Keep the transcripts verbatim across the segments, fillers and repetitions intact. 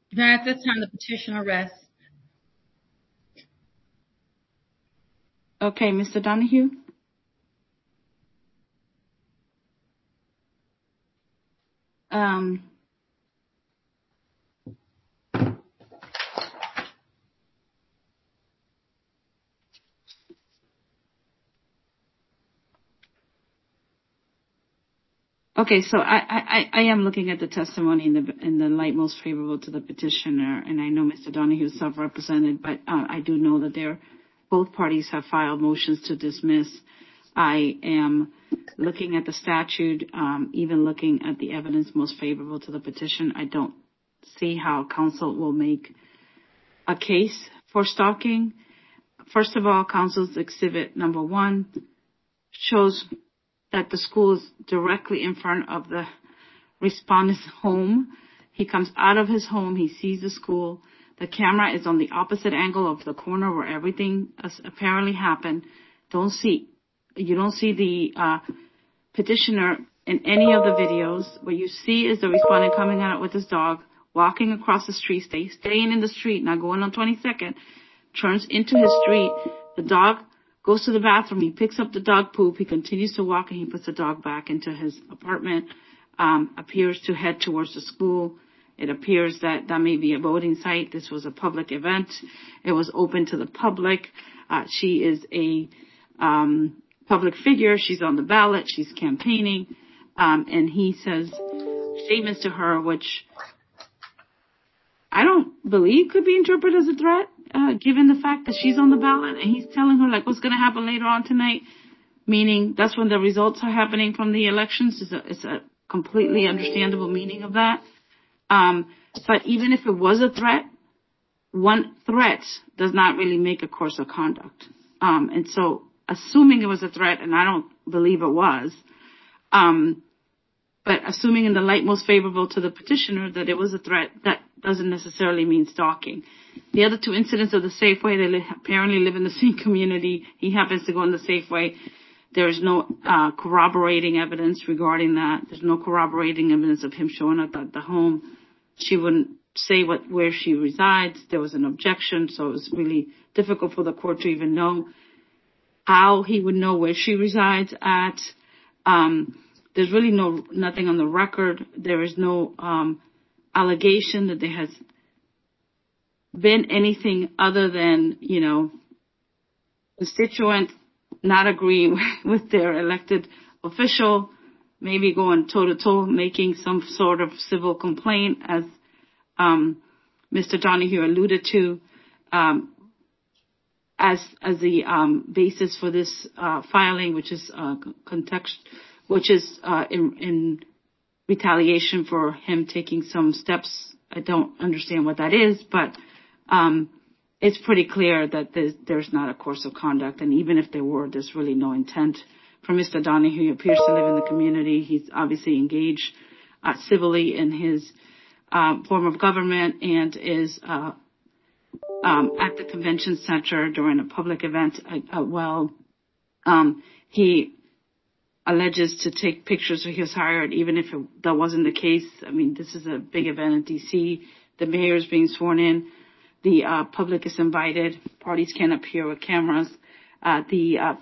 Then at this time, the petitioner rests. Okay, Mister Donahue? Um, okay, so I, I, I am looking at the testimony in the in the light most favorable to the petitioner, and I know Mister Donahue is self-represented, but uh, I do know that they're, both parties have filed motions to dismiss. I am looking at the statute, um, even looking at the evidence most favorable to the petition. I don't see how counsel will make a case for stalking. First of all, counsel's exhibit number one shows that the school is directly in front of the respondent's home. He comes out of his home. He sees the school. The camera is on the opposite angle of the corner where everything apparently happened. Don't see, you don't see the uh, petitioner in any of the videos. What you see is the respondent coming out with his dog, walking across the street, stay, staying in the street, not going on twenty-second, turns into his street. The dog goes to the bathroom. He picks up the dog poop. He continues to walk, and he puts the dog back into his apartment, um, appears to head towards the school. It appears that that may be a voting site. This was a public event. It was open to the public. Uh, she is a um, public figure. She's on the ballot. She's campaigning. Um, and he says statements to her, which I don't believe could be interpreted as a threat, uh, given the fact that she's on the ballot and he's telling her, like, what's going to happen later on tonight, meaning that's when the results are happening from the elections. It's a, it's a completely understandable meaning of that. Um, but even if it was a threat, one threat does not really make a course of conduct. Um, and so assuming it was a threat, and I don't believe it was, um, but assuming in the light most favorable to the petitioner that it was a threat, that doesn't necessarily mean stalking. The other two incidents of the Safeway, they li- apparently live in the same community. He happens to go in the Safeway. There is no uh, corroborating evidence regarding that. There's no corroborating evidence of him showing up at the home. She wouldn't say what where she resides. There was an objection, so it was really difficult for the court to even know how he would know where she resides at. Um, there's really no nothing on the record. There is no um, allegation that there has been anything other than, you know, constituent not agreeing with their elected official, maybe going toe-to-toe, making some sort of civil complaint, as um, Mister Donahue alluded to, um, as as the um, basis for this uh, filing, which is uh, context, which is uh, in, in retaliation for him taking some steps. I don't understand what that is, but um, it's pretty clear that there's, there's not a course of conduct, and even if there were, there's really no intent. For Mister Donahue, he appears to live in the community. He's obviously engaged uh, civilly in his uh, form of government and is uh, um, at the convention center during a public event. Uh, well, um, he alleges to take pictures, or he was hired, even if it, that wasn't the case. I mean, this is a big event in D C. The mayor is being sworn in. The uh, public is invited. Parties can appear with cameras. Uh, the uh,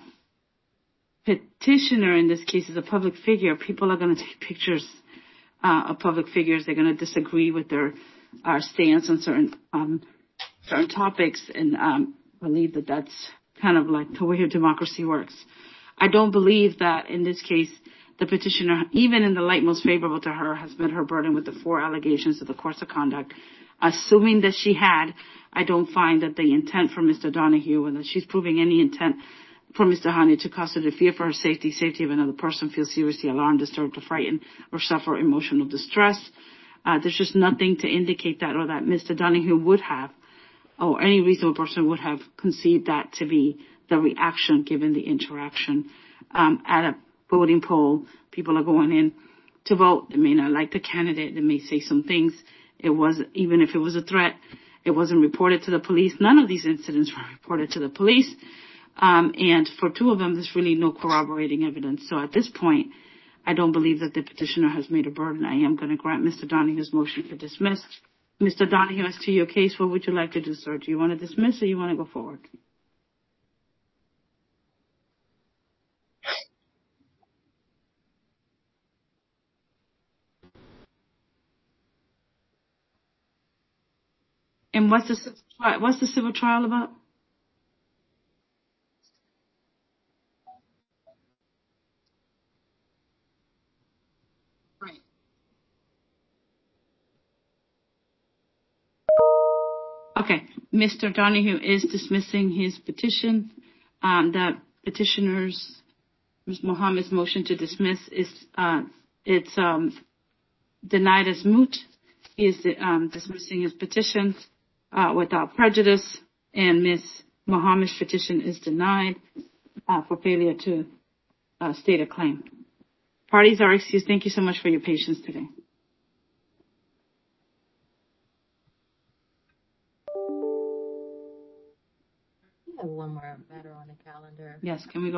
petitioner in this case is a public figure. People are going to take pictures uh, of public figures. They're going to disagree with their uh, stance on certain um, certain topics, and um, believe that that's kind of like the way democracy works. I don't believe that in this case the petitioner, even in the light most favorable to her, has met her burden with the four allegations of the course of conduct. Assuming that she had, I don't find that the intent for Mister Donahue, and that she's proving any intent for Mister Hani to cause her to fear for her safety, safety of another person, feel seriously alarmed, disturbed, or frightened, or suffer emotional distress. Uh, there's just nothing to indicate that, or that Mister Donahue would have, or any reasonable person would have conceived that to be the reaction given the interaction. Um, at a voting poll, people are going in to vote. They may not like the candidate. They may say some things. It was, even if it was a threat, it wasn't reported to the police. None of these incidents were reported to the police. Um, and for two of them, there's really no corroborating evidence. So at this point, I don't believe that the petitioner has made a burden. I am going to grant Mister Donahue's motion to dismiss. Mister Donahue, as to your case, what would you like to do, sir? Do you want to dismiss or you want to go forward? And what's the civil tri- what's the civil trial about? Right. Okay, Mister Donahue is dismissing his petition. Um, the petitioner's, Miz Mohammed's motion to dismiss is uh, it's um, denied as moot. He is um, dismissing his petition uh, without prejudice, and Miz Mohammed's petition is denied uh, for failure to uh, state a claim. Parties are excused. Thank you so much for your patience today. We have one more matter on the calendar. Yes, can we go?